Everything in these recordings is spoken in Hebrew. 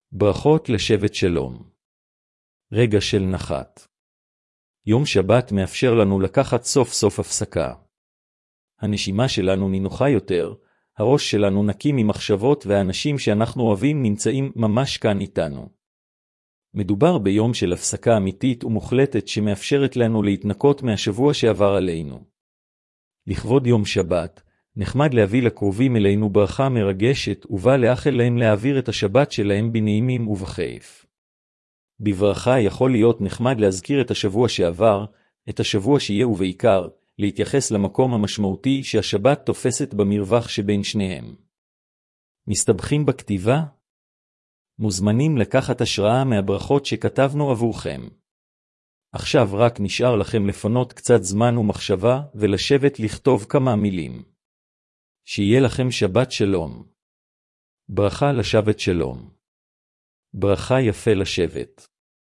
ברכות לשבת שלום. רגע של נחת. יום שבת מאפשר לנו לקחת סוף סוף הפסקה. הנשימה שלנו נינוחה יותר, הראש שלנו נקי ממחשבות והאנשים שאנחנו אוהבים נמצאים ממש כאן איתנו. מדובר ביום של הפסקה אמיתית ומוחלטת שמאפשרת לנו להתנקות מהשבוע שעבר עלינו. לכבוד יום שבת, נחמד להביא לקרובים אלינו ברכה מרגשת ובא לאחל להם להעביר את השבת שלהם בנעימים ובכיף. בברכה יכול להיות נחמד להזכיר את השבוע שעבר, את השבוע שיהיה ובעיקר, להתייחס למקום המשמעותי שהשבת תופסת במרווח שבין שניהם. מסתבכים בכתיבה? מוזמנים לקחת השראה מהברכות שכתבנו עבורכם. עכשיו רק נשאר לכם לפנות קצת זמן ומחשבה ולשבת לכתוב כמה מילים. שיהיה לכם שבת שלום. ברכה לשבת שלום. ברכה יפה לשבת.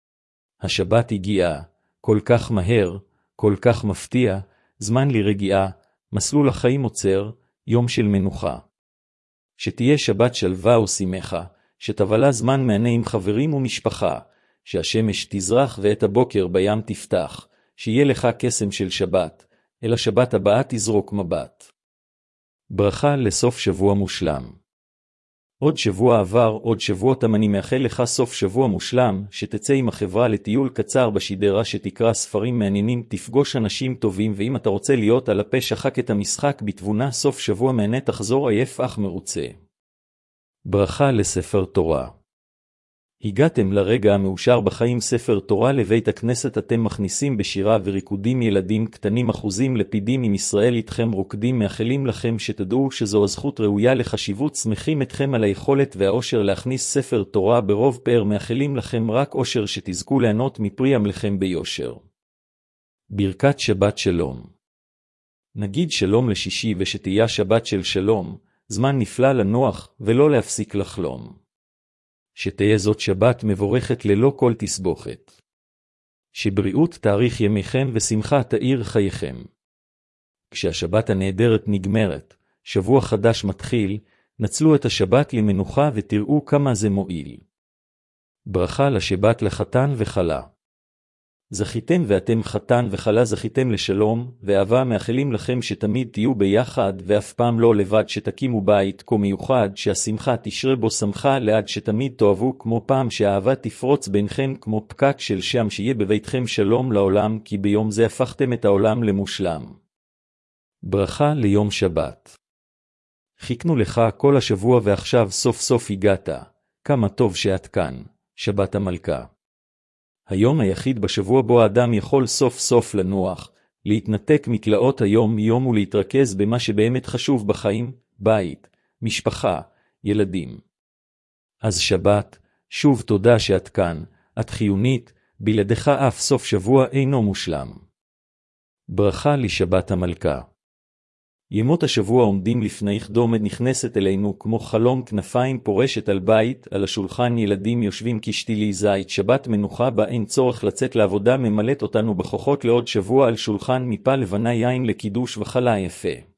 השבת הגיעה, כל כך מהר, כל כך מפתיע, זמן לרגיעה, מסלול החיים עוצר, יום של מנוחה. שתהיה שבת שלווה ושמחה, שתבלה זמן מענה עם חברים ומשפחה, שהשמש תזרח ואת הבוקר בים תפתח, שיהיה לך קסם של שבת, אל השבת הבאה תזרוק מבט. ברכה לסוף שבוע מושלם. עוד שבוע עבר, עוד שבועות אני מאחל לך סוף שבוע מושלם, שתצא עם החברה לטיול קצר בשדרה שתקרא ספרים מעניינים, תפגוש אנשים טובים, ואם אתה רוצה להיות על הפה שחק את המשחק בתבונה, סוף שבוע מענה תחזור עייף אך מרוצה. ברכה לספר תורה. הגעתם לרגע המאושר בחיים, ספר תורה לבית הכנסת, אתם מכניסים בשירה וריקודים ילדים קטנים אחוזים לפידים עם ישראל איתכם רוקדים, מאחלים לכם שתדעו שזו הזכות ראויה לחשיבות, שמחים אתכם על היכולת והאושר להכניס ספר תורה ברוב פאר, מאחלים לכם רק אושר, שתזכו ליהנות מפרי עמלכם ביושר. ברכת שבת שלום. נגיד שלום לשישי ושתהיה שבת של שלום, זמן נפלא לנוח ולא להפסיק לחלום. שתהיה זאת שבת מבורכת ללא כל תסבוכת. שבריאות תאריך ימיכם ושמחה תאיר חייכם. כשהשבת הנהדרת נגמרת, שבוע חדש מתחיל, נצלו את השבת למנוחה ותראו כמה זה מועיל. ברכה לשבת לחתן וחלה. זכיתם ואתם חתן וחלה, זכיתם לשלום ואהבה, מאחלים לכם שתמיד תהיו ביחד ואף פעם לא לבד, שתקימו בית כה מיוחד שהשמחה תשרה בו שמחה לעד, שתמיד תאהבו כמו פעם, שהאהבה תפרוץ ביניכם כמו פקק של שם, שיהיה בביתכם שלום לעולם, כי ביום זה הפכתם את העולם למושלם. ברכה ליום שבת. חיכנו לך כל השבוע ועכשיו סוף סוף הגעת, כמה טוב שאת כאן, שבת המלכה. היום היחיד בשבוע בו האדם יכול סוף סוף לנוח, להתנתק מתלאות היום יום ולהתרכז במה שבאמת חשוב בחיים, בית, משפחה, ילדים. אז שבת, שוב תודה שאת כאן, את חיונית, בלעדיך אף סוף שבוע אינו מושלם. ברכה לשבת המלכה. ימות השבוע עומדים לפנייך, דומת נכנסת אלינו כמו חלום כנפיים פורשת על בית, על השולחן ילדים יושבים כשתילי זית, שבת מנוחה בה אין צורך לצאת לעבודה, ממלאת אותנו בכוחות לעוד שבוע, על שולחן מפה לבנה יין לקידוש וחלה יפה.